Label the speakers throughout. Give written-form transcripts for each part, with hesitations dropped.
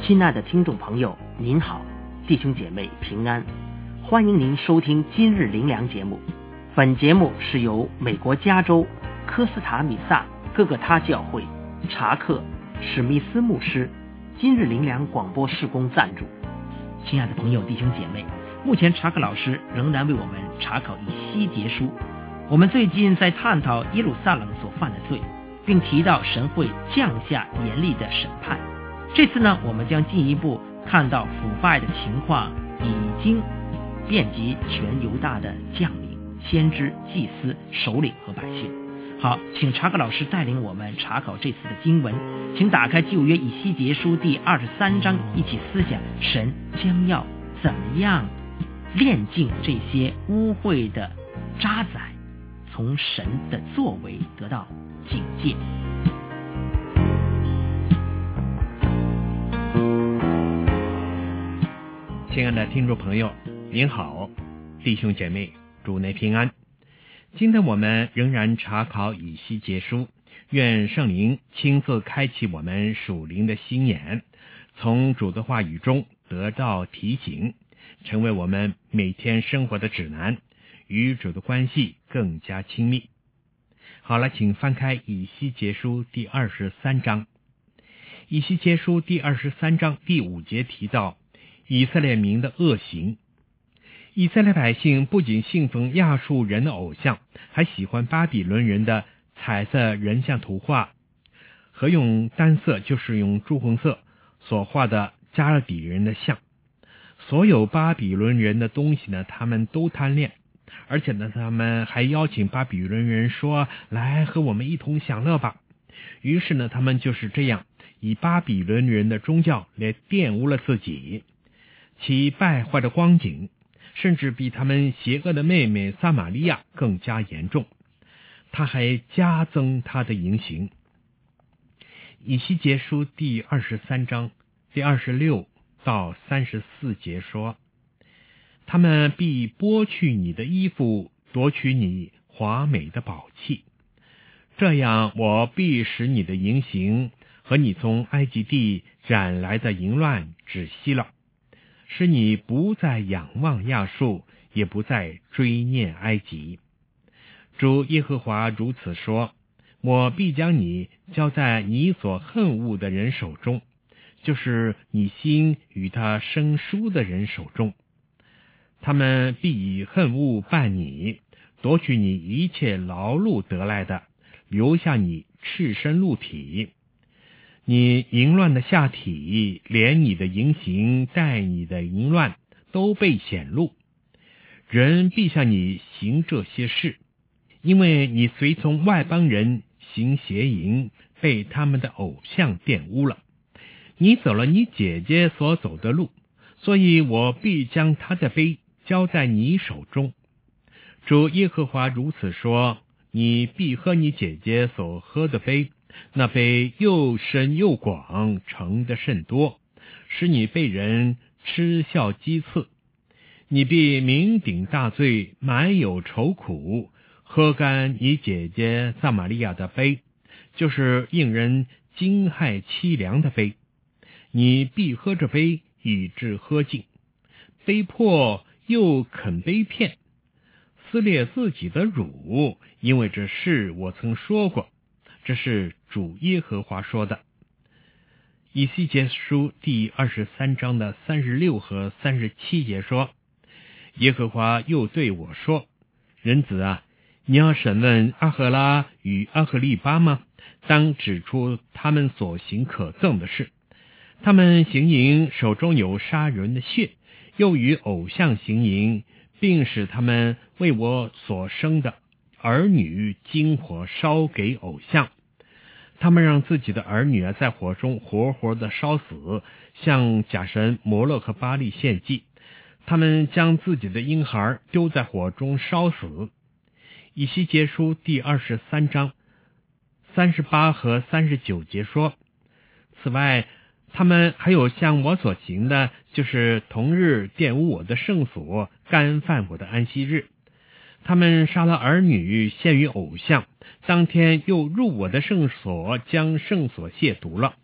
Speaker 1: 亲爱的听众朋友，您好，弟兄姐妹平安，欢迎您收听今日灵粮节目。本节目是由美国加州科斯塔米萨各个他教会查克史密斯牧师今日灵粮广播事工赞助。亲爱的朋友弟兄姐妹，目前查克老师仍然为我们查考以西结书。我们最近在探讨耶路撒冷所犯的罪，并提到神会降下严厉的审判。这次呢，我们将进一步看到腐败的情况已经遍及全犹大的将领、先知、祭司、首领和百姓。好，请查克老师带领我们查考这次的经文，请打开旧约以西结书第23章，一起思想神将要怎么样炼净这些污秽的渣滓，从神的作为得到警戒。
Speaker 2: 亲爱的听众朋友，您好，弟兄姐妹，主内平安。今天我们仍然查考以西结书，愿圣灵亲自开启我们属灵的心眼，从主的话语中得到提醒，成为我们每天生活的指南，与主的关系更加亲密。好了，请翻开以西结书第23章。以西结书第23章第5节提到以色列民的恶行。以色列百姓不仅信奉亚述人的偶像，还喜欢巴比伦人的彩色人像图画，和用单色，就是用朱红色所画的加勒底人的像。所有巴比伦人的东西呢，他们都贪恋，而且呢，他们还邀请巴比伦人说，来和我们一同享乐吧。于是呢，他们就是这样以巴比伦人的宗教来玷污了自己，其败坏的光景甚至比他们邪恶的妹妹撒玛利亚更加严重，他还加增他的淫行。以西结书第23章第26到34节说，他们必剥去你的衣服，夺取你华美的宝器，这样我必使你的淫行和你从埃及地染来的淫乱止息了，使你不再仰望亚述，也不再追念埃及。主耶和华如此说，我必将你交在你所恨恶的人手中，就是你心与他生疏的人手中。他们必以恨恶办你，夺取你一切劳碌得来的，留下你赤身露体。你淫乱的下体，连你的淫行带你的淫乱都被显露，人必向你行这些事，因为你随从外邦人行邪淫，被他们的偶像玷污了。你走了你姐姐所走的路，所以我必将她的杯交在你手中。主耶和华如此说，你必喝你姐姐所喝的杯，那杯又深又广，盛得甚多，使你被人嗤笑讥刺。你必酩酊大醉，满有愁苦，喝干你姐姐撒玛利亚的杯，就是令人惊骇凄凉的杯。你必喝这杯，以致喝尽，杯破又啃杯片，撕裂自己的乳，因为这事我曾说过。这是主耶和华说的。以西结书第23章的36和37节说，耶和华又对我说，人子啊，你要审问阿赫拉与阿赫利巴吗？当指出他们所行可憎的事。他们行淫，手中有杀人的血，又与偶像行淫，并使他们为我所生的儿女经火烧给偶像。他们让自己的儿女在火中活活的烧死，向假神摩勒和巴力献祭。他们将自己的婴孩丢在火中烧死。以西结书第23章38和39节说，此外，他们还有像我所行的，就是同日玷污我的圣所，干犯我的安息日。他们杀了儿女，献于偶像，当天又入我的圣所，将圣所亵渎了。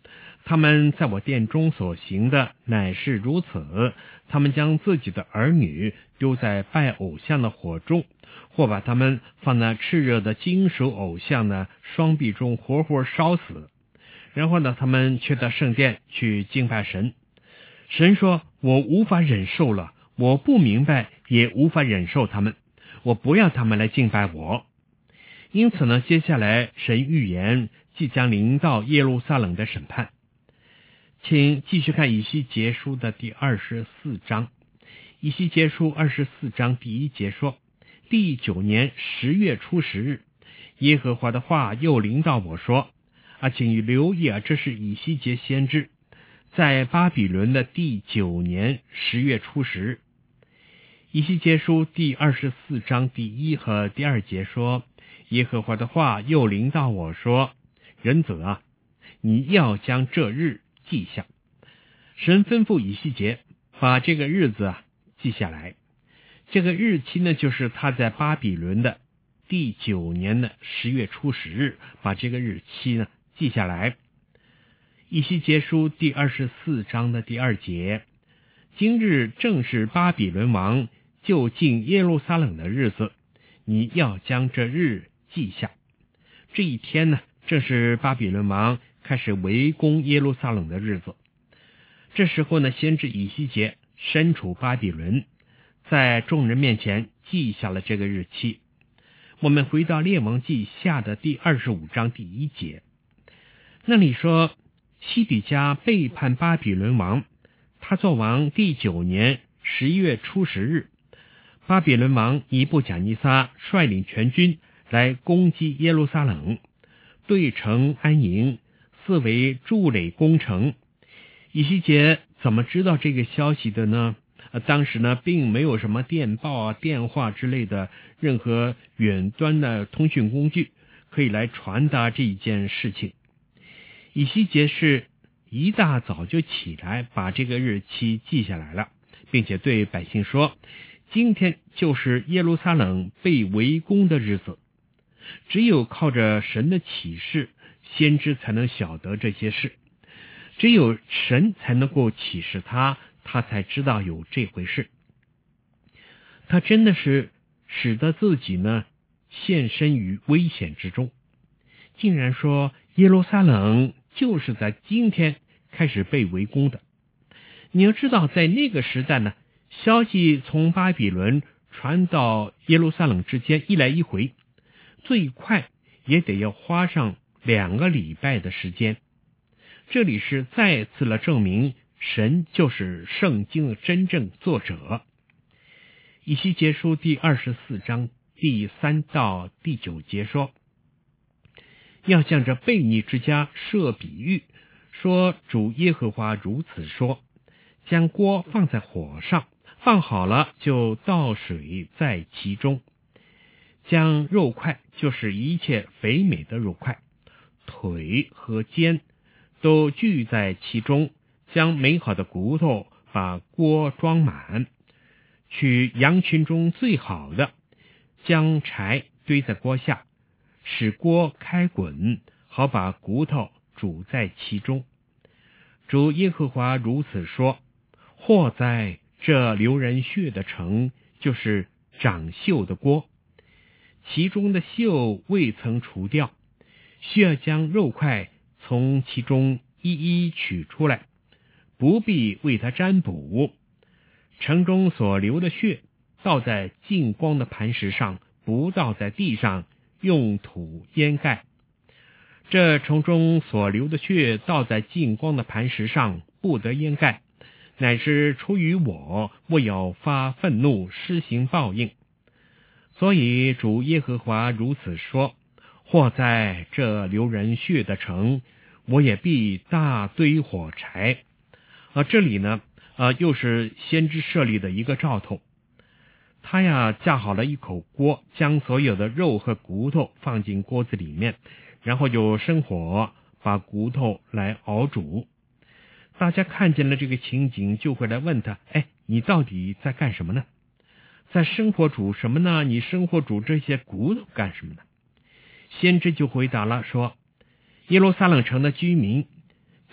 Speaker 2: 他们在我殿中所行的乃是如此，他们将自己的儿女丢在拜偶像的火中，或把他们放在炽热的金属偶像的双臂中活活烧死。然后呢，他们却到圣殿去敬拜神。神说，我无法忍受了，我不明白，也无法忍受他们，我不要他们来敬拜我。因此呢，接下来神预言即将临到耶路撒冷的审判。请继续看以西结书的第24章。以西结书24章第1节说，第9年10月初10日，耶和华的话又临到我说，请留意这是以西结先知在巴比伦的第9年10月初10日。以西结书第24章第1和第2节说，耶和华的话又临到我说，人子你要将这日记下。神吩咐以西结把这个日子记下来。这个日期呢，就是他在巴比伦的第9年的10月初10日，把这个日期呢记下来。以西结书第24章的第2节，今日正是巴比伦王就近耶路撒冷的日子，你要将这日记下。这一天呢，正是巴比伦王开始围攻耶路撒冷的日子。这时候呢，先知以西结身处巴比伦，在众人面前记下了这个日期。我们回到列王记下的第25章第1节，那里说，西底家背叛巴比伦王，他作王第9年11月初10日，巴比伦王尼布甲尼撒率领全军来攻击耶路撒冷，对城安营，四围筑垒攻城。以西结怎么知道这个消息的呢？当时呢，并没有什么电报电话之类的任何远端的通讯工具可以来传达这一件事情。以西结是一大早就起来，把这个日期记下来了，并且对百姓说，今天就是耶路撒冷被围攻的日子。只有靠着神的启示，先知才能晓得这些事。只有神才能够启示他才知道有这回事。他真的是使得自己呢现身于危险之中，竟然说耶路撒冷就是在今天开始被围攻的。你要知道，在那个时代呢，消息从巴比伦传到耶路撒冷之间一来一回，最快也得要花上2个礼拜的时间。这里是再次了证明神就是圣经的真正作者。以西结书第24章第3到第9节说，要向着悖逆之家设比喻，说主耶和华如此说，将锅放在火上，放好了就倒水在其中，将肉块，就是一切肥美的肉块，腿和肩都聚在其中，将美好的骨头把锅装满，取羊群中最好的，将柴堆在锅下，使锅开滚，好把骨头煮在其中。主耶和华如此说，祸哉，这流人血的城，就是长锈的锅，其中的锈未曾除掉，需要将肉块从其中一一取出来，不必为它占卜。城中所流的血，倒在净光的磐石上，不倒在地上，用土掩盖。这城中所流的血，倒在净光的磐石上，不得掩盖，乃是出于我要发愤怒，施行报应。所以主耶和华如此说，祸哉，这流人血的城，我也必大堆火柴。这里呢，又是先知设立的一个兆头。他架好了一口锅，将所有的肉和骨头放进锅子里面，然后就生火把骨头来熬煮。大家看见了这个情景，就会来问他，你到底在干什么呢？在生火煮什么呢？你生火煮这些骨头干什么呢？先知就回答了说，耶路撒冷城的居民，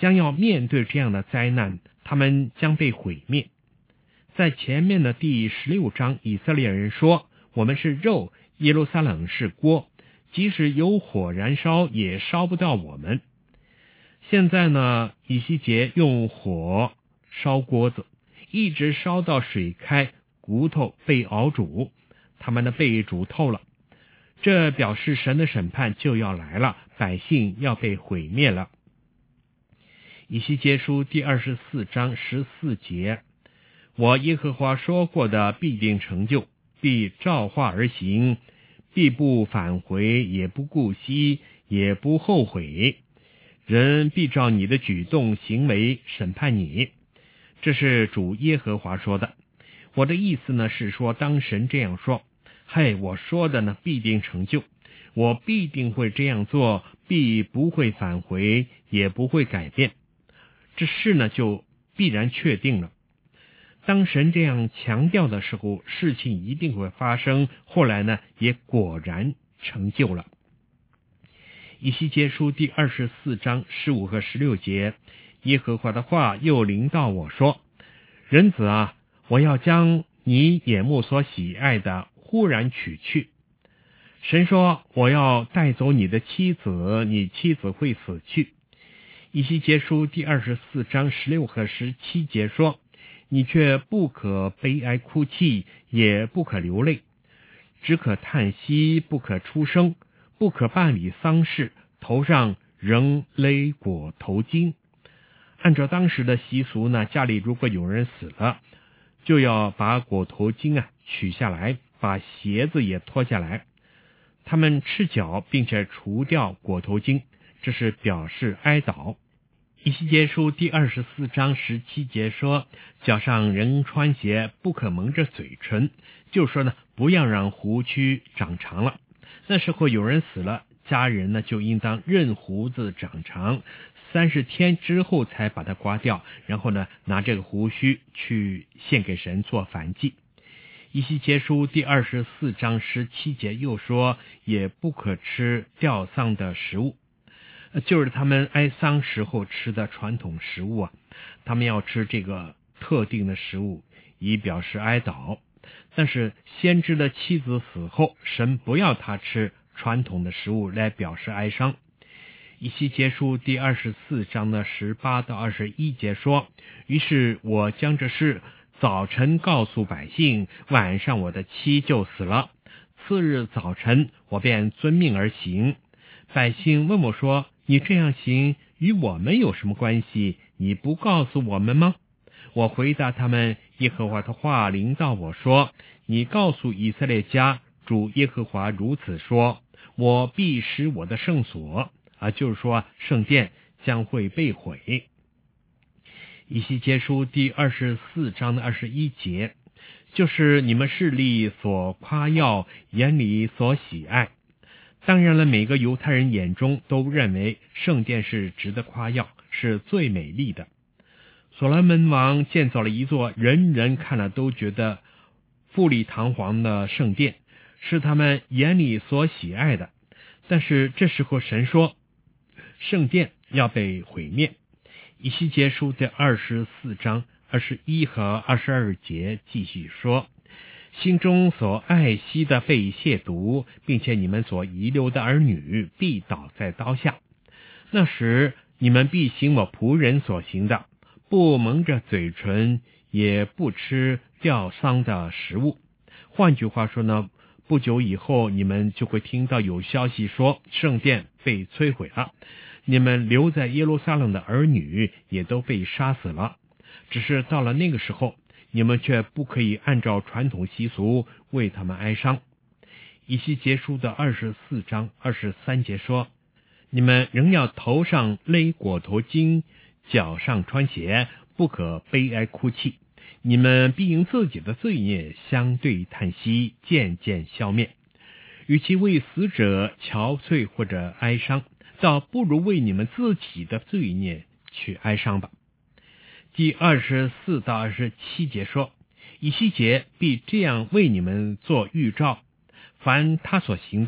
Speaker 2: 将要面对这样的灾难，他们将被毁灭。在前面的第16章，以色列人说，我们是肉，耶路撒冷是锅，即使有火燃烧也烧不到我们。现在呢，以西结用火烧锅子，一直烧到水开，骨头被熬煮，他们的被煮透了。这表示神的审判就要来了，百姓要被毁灭了。以西结书第24章14节，我耶和华说过的必定成就，必照话而行，必不返回，也不顾惜，也不后悔。人必照你的举动行为审判你。这是主耶和华说的。我的意思呢，是说当神这样说，我说的呢必定成就，我必定会这样做，必不会返回，也不会改变。这事呢就必然确定了。当神这样强调的时候，事情一定会发生，后来呢也果然成就了。以西结书第24章15和16节，耶和华的话又临到我说，人子啊，我要将你眼目所喜爱的忽然取去。神说，我要带走你的妻子，你妻子会死去。以西结书第24章16和17节说，你却不可悲哀哭泣，也不可流泪，只可叹息，不可出声，不可办理丧事，头上仍勒裹头巾。按照当时的习俗呢，家里如果有人死了，就要把裹头巾取下来，把鞋子也脱下来。他们赤脚，并且除掉裹头巾，这是表示哀悼。以西结书第24章17节说，脚上仍穿鞋，不可蒙着嘴唇，就说呢，不要让胡须长长了。那时候有人死了，家人呢就应当任胡子长长，30天之后才把它刮掉，然后呢拿这个胡须去献给神做燔祭。以西结书第24章17节又说，也不可吃吊丧的食物，就是他们哀丧时候吃的传统食物他们要吃这个特定的食物以表示哀悼。但是先知的妻子死后，神不要他吃传统的食物来表示哀伤。以西结书第24章的18到21节说，于是我将这事早晨告诉百姓，晚上我的妻就死了，次日早晨我便遵命而行。百姓问我说，你这样行与我们有什么关系？你不告诉我们吗？我回答他们，耶和华的话临到我说，你告诉以色列家，主耶和华如此说，我必使我的圣所就是说圣殿将会被毁。以西结书第24章的21节，就是你们势力所夸耀，眼里所喜爱。当然了，每个犹太人眼中都认为圣殿是值得夸耀，是最美丽的。所罗门王建造了一座人人看了都觉得富丽堂皇的圣殿，是他们眼里所喜爱的。但是这时候神说，圣殿要被毁灭。以西结书的24章21和22节继续说，心中所爱惜的被亵渎，并且你们所遗留的儿女必倒在刀下。那时你们必行我仆人所行的，不蒙着嘴唇，也不吃吊丧的食物。换句话说呢，不久以后你们就会听到有消息说圣殿被摧毁了，你们留在耶路撒冷的儿女也都被杀死了。只是到了那个时候，你们却不可以按照传统习俗为他们哀伤。以西结书的24章23节说，你们仍要头上勒裹头巾，脚上穿鞋，不可悲哀哭泣。你们必因自己的罪孽相对叹息，渐渐消灭。与其为死者憔悴或者哀伤，倒不如为你们自己的罪孽去哀伤吧。第24到27节说，以西结必这样为你们做预兆，凡他所行的，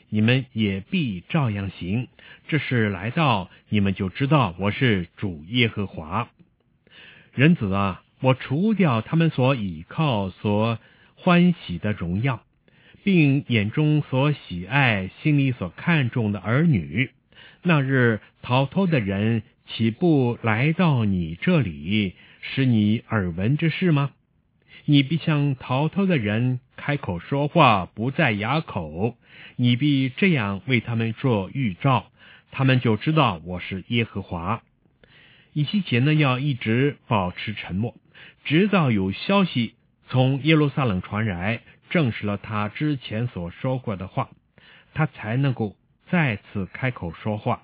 Speaker 2: 你们也必照样行。这事来到，你们就知道我是主耶和华。人子啊，我除掉他们所倚靠、所欢喜的荣耀，并眼中所喜爱、心里所看重的儿女。那日逃脱的人岂不来到你这里，使你耳闻之事吗？你必向逃脱的人开口说话，不在哑口。你必这样为他们做预兆，他们就知道我是耶和华。以西结呢，要一直保持沉默，直到有消息从耶路撒冷传来，证实了他之前所说过的话，他才能够再次开口说话。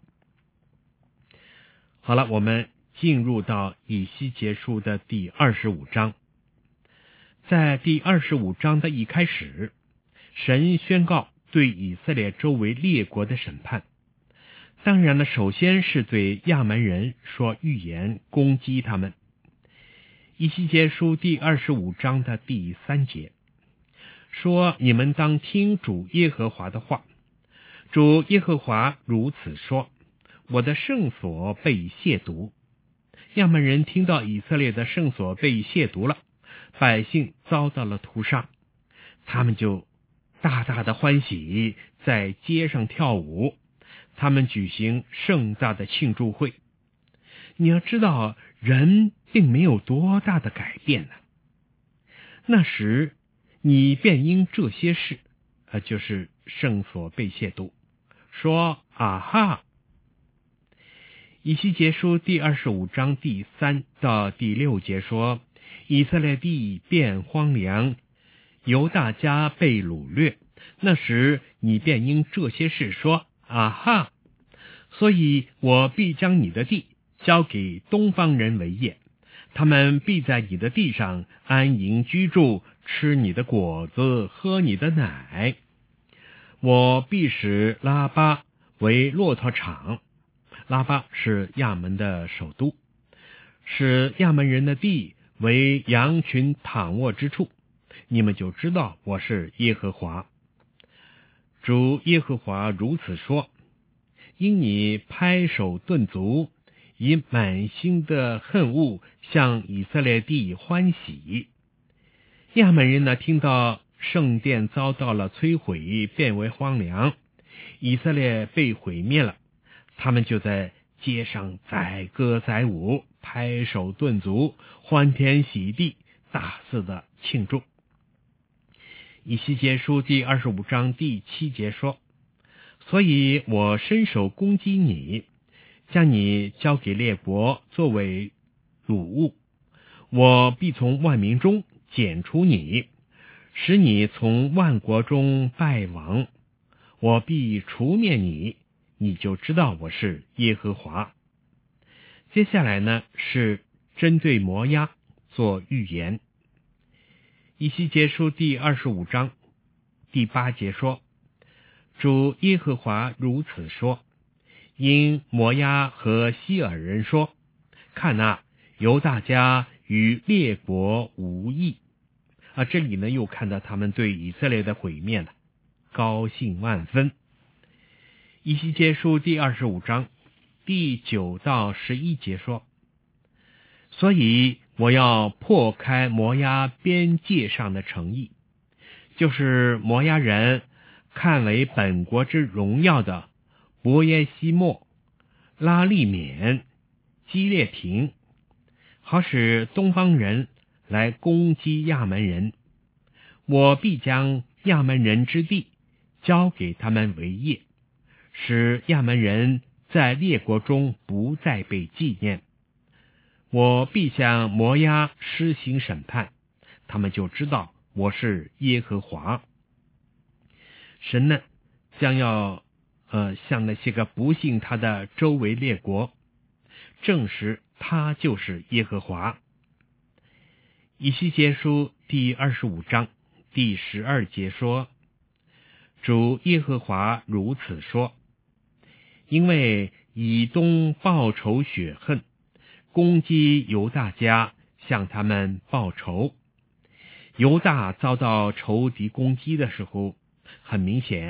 Speaker 2: 好了，我们进入到以西结书的第25章。在第25章的一开始，神宣告对以色列周围列国的审判。当然了，首先是对亚门人说预言，攻击他们。以西结书第25章的第3节说：你们当听主耶和华的话。主耶和华如此说：我的圣所被亵渎。亚门人听到以色列的圣所被亵渎了，百姓遭到了屠杀，他们就大大的欢喜，在街上跳舞，他们举行盛大的庆祝会。你要知道，人并没有多大的改变呢。那时你便因这些事，就是圣所被亵渎，说啊哈。以西结书第25章第3到第6节说：以色列地变荒凉，犹大家被掳掠。那时你便因这些事说啊哈。所以我必将你的地交给东方人为业，他们必在你的地上安营居住，吃你的果子，喝你的奶。我必使拉巴为骆驼场，拉巴是亚门的首都，使亚门人的地为羊群躺卧之处，你们就知道我是耶和华。主耶和华如此说：因你拍手顿足，以满心的恨恶向以色列地欢喜。亚门人呢，听到圣殿遭到了摧毁，变为荒凉，以色列被毁灭了，他们就在街上载歌载舞，拍手顿足，欢天喜地，大肆的庆祝。以西结书第25章第7节说：所以我伸手攻击你，将你交给列国作为掳物，我必从万民中剪除你，使你从万国中败亡，我必除灭你，你就知道我是耶和华。接下来呢，是针对摩押做预言。以西结书第25章第8节说：主耶和华如此说：因摩押和希尔人说，看哪，犹大家与列国无异。这里呢又看到他们对以色列的毁灭了，高兴万分。以西结书第25章第9到11节说：所以我要破开摩押边界上的城邑，就是摩押人看为本国之荣耀的伯耶西莫、拉利缅、基列亭，好使东方人来攻击亚门人。我必将亚门人之地交给他们为业，使亚门人在列国中不再被纪念。我必向摩押施行审判，他们就知道我是耶和华。神呢，将要向那些个不信他的周围列国证实他就是耶和华。以西结书第25章第12节说：主耶和华如此说：因为以东报仇雪恨，攻击犹大家，向他们报仇。犹大遭到仇敌攻击的时候，很明显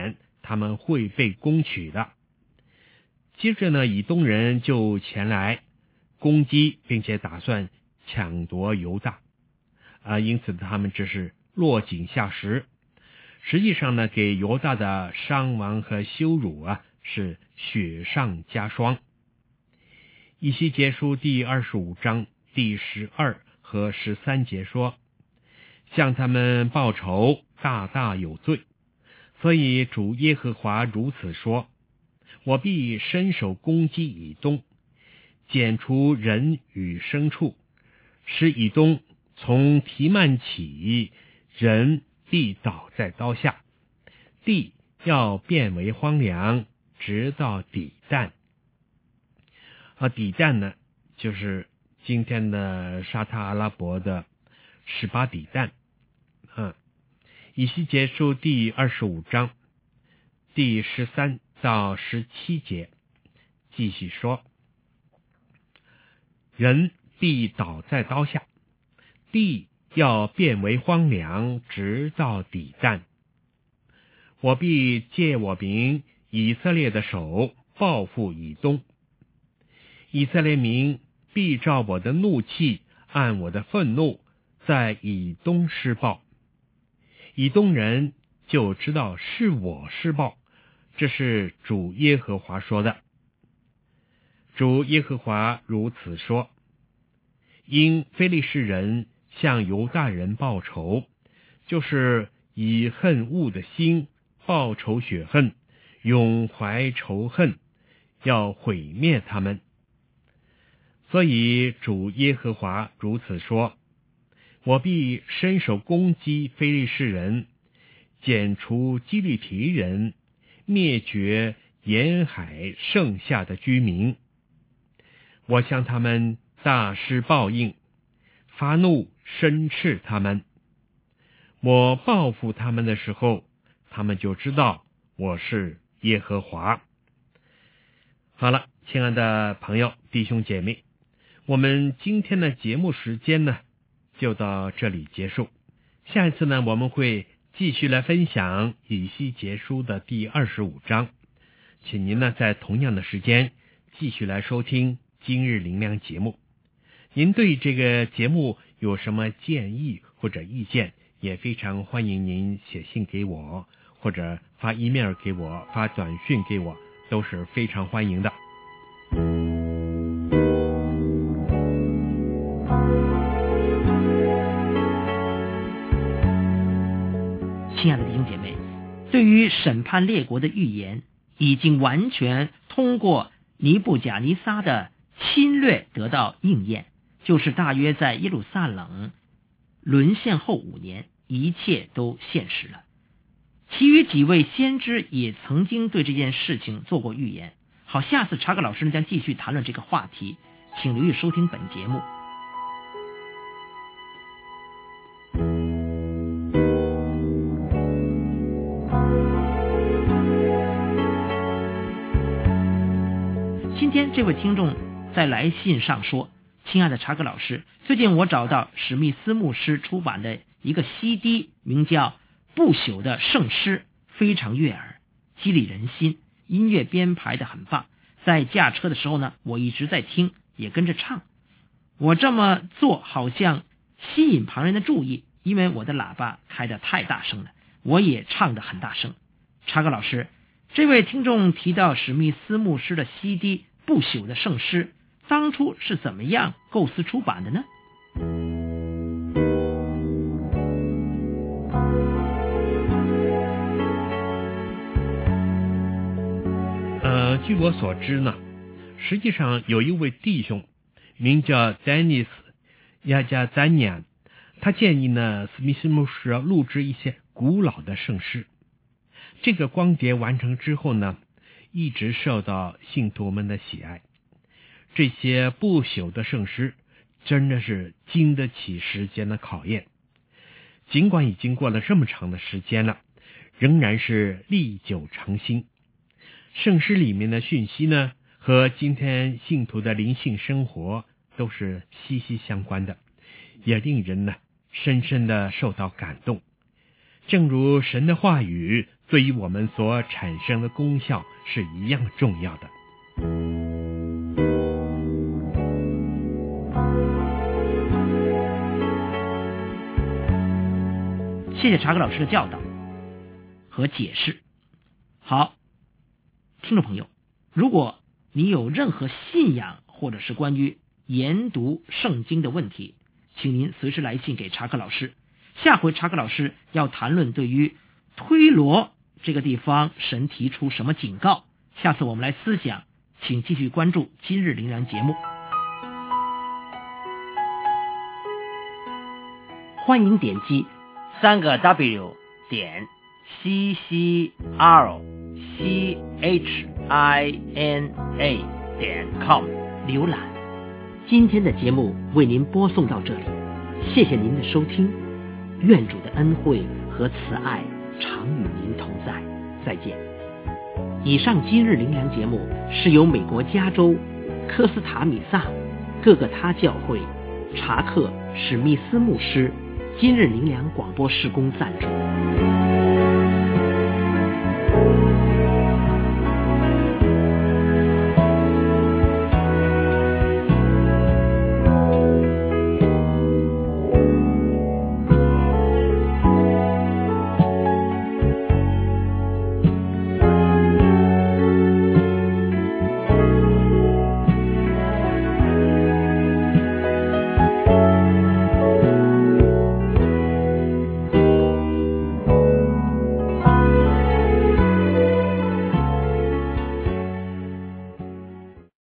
Speaker 2: 他们会被攻取的。接着呢，以东人就前来攻击，并且打算抢夺犹大因此他们这是落井下石，实际上呢，给犹大的伤亡和羞辱是雪上加霜。以西结书第25章第12和13节说，向他们报仇大大有罪，所以主耶和华如此说，我必伸手攻击以东，剪除人与牲畜，使以东从提曼起，人必倒在刀下，地要变为荒凉，直到底但。底但呢，就是今天的沙特阿拉伯的18底但。以西结书第25章第13到17节继续说，人必倒在刀下，地要变为荒凉，直到底但。我必借我民以色列的手报复以东，以色列民必照我的怒气，按我的愤怒，在以东施报。以东人就知道是我施报，这是主耶和华说的。主耶和华如此说，因非利士人向犹大人报仇，就是以恨恶的心报仇雪恨，永怀仇恨，要毁灭他们。所以主耶和华如此说，我必伸手攻击非利士人，剪除基利提人，灭绝沿海剩下的居民。我向他们大施报应，发怒申斥他们。我报复他们的时候，他们就知道我是耶和华。好了，亲爱的朋友弟兄姐妹，我们今天的节目时间呢就到这里结束。下一次呢，我们会继续来分享以西结书的第25章，请您呢在同样的时间继续来收听今日灵粮节目。您对这个节目有什么建议或者意见，也非常欢迎您写信给我，或者发 email 给我，发短讯给我，都是非常欢迎的。
Speaker 1: 亲爱的弟兄姐妹，对于审判列国的预言已经完全通过尼布甲尼撒的侵略得到应验，就是大约在耶路撒冷沦陷后5年，一切都现实了。其余几位先知也曾经对这件事情做过预言。好，下次查克老师将继续谈论这个话题，请留意收听本节目。今天这位听众在来信上说，亲爱的查克老师，最近我找到史密斯牧师出版的一个 CD， 名叫《不朽的圣诗》，非常悦耳，激励人心，音乐编排的很棒。在驾车的时候呢，我一直在听，也跟着唱。我这么做好像吸引旁人的注意，因为我的喇叭开得太大声了，我也唱得很大声。查克老师，这位听众提到史密斯牧师的 CD《不朽的圣诗》，当初是怎么样构思出版的呢？
Speaker 2: 据我所知呢，实际上有一位弟兄名叫 Dennis 亚加丹尼安，他建议呢史密斯牧师要录制一些古老的圣诗。这个光碟完成之后呢，一直受到信徒们的喜爱。这些不朽的圣诗真的是经得起时间的考验，尽管已经过了这么长的时间了，仍然是历久常新。圣诗里面的讯息呢，和今天信徒的灵性生活都是息息相关的，也令人呢深深的受到感动。正如神的话语对于我们所产生的功效是一样重要的。
Speaker 1: 谢谢查克老师的教导和解释。好，听众朋友，如果你有任何信仰或者是关于研读圣经的问题，请您随时来信给查克老师。下回查克老师要谈论对于推罗这个地方神提出什么警告，下次我们来思想，请继续关注今日灵粮节目。欢迎点击3W CCRCHINA.com 浏览。今天的节目为您播送到这里，谢谢您的收听，愿主的恩惠和慈爱常与您同在，再见。以上今日灵粮节目是由美国加州科斯塔米萨各个他教会查克史密斯牧师今日灵粮广播事工赞助。